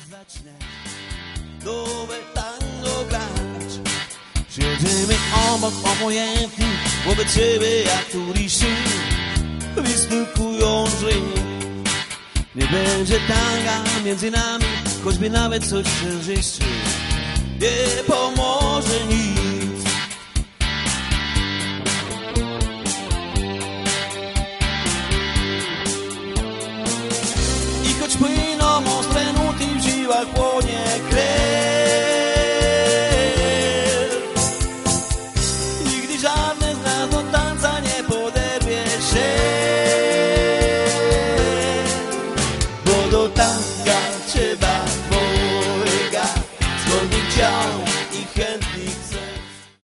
zacznę nowe tango grać. Siedzimy obok obojętni, wobec siebie jak turyści, wysłuchują drzwi. Nie będzie tanga między nami, choćby nawet coś się ziści. Nie pomoże nic.